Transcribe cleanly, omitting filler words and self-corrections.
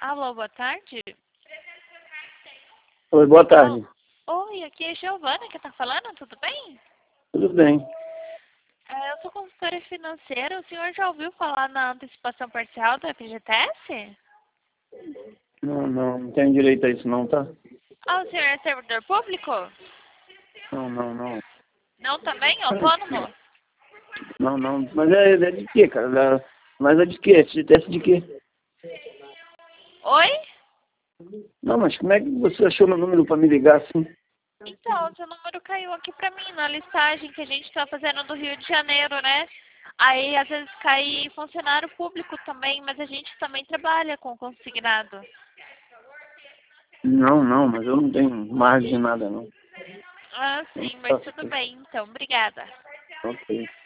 Alô, boa tarde. Oi, boa tarde. Oi, aqui é a Giovana que tá falando, tudo bem? Tudo bem. Eu sou consultora financeira, o senhor já ouviu falar na antecipação parcial da FGTS? Não tenho direito a isso não, tá? Ah, o senhor é servidor público? Não. Não também? Autônomo? Não. Mas é de quê, cara? Mas é de quê? FGTS de quê? Oi? Não, mas como é que você achou meu número pra me ligar assim? Então, seu número caiu aqui pra mim na listagem que a gente tá fazendo do Rio de Janeiro, né? Aí, às vezes, cai funcionário público também, mas a gente também trabalha com consignado. Não, mas eu não tenho margem de nada, não. Ah, sim, mas tudo bem, então. Obrigada. Ok.